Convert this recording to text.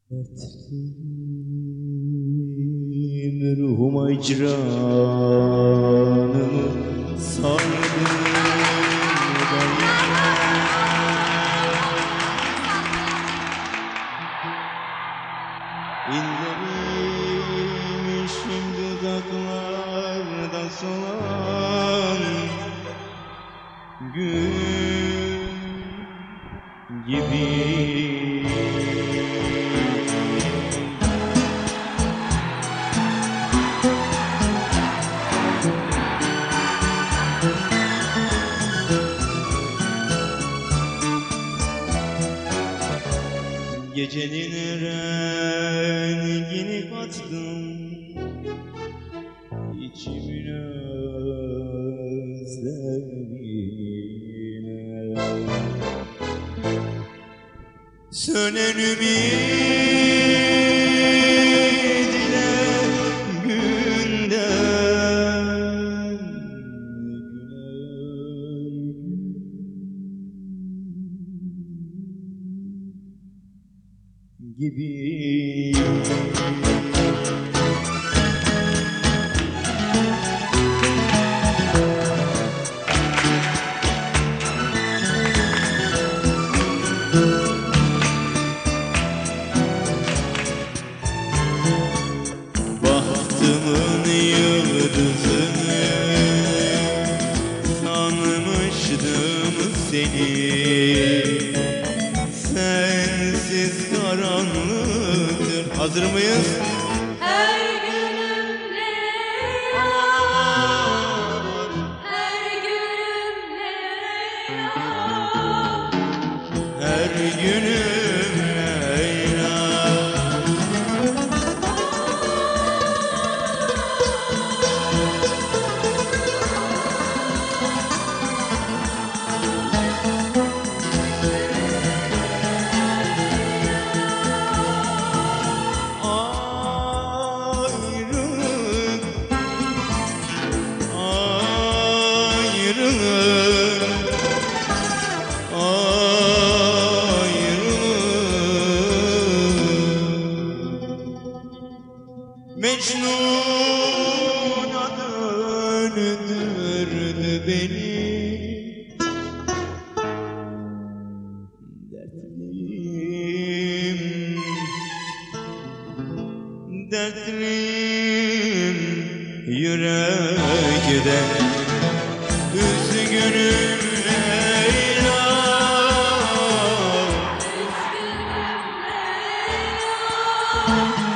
Dertliyim ruhuma icranımı sardım ben. İnlemişim dudaklarda solan gül gibi. Gecenin rengini kattım içimin özlemine. Sönen ümidine günden gibi. Bahtımın yıldızını sanmıştım seni. Sensiz karanlıktır. Hazır mıyız? Her günüm Leyla, her günüm Leyla, Her günüm Leyla. Mecnun'a döndürdü beni. Dertliyim yürekten, üzgünüm Leyla. üzgünüm Leyla.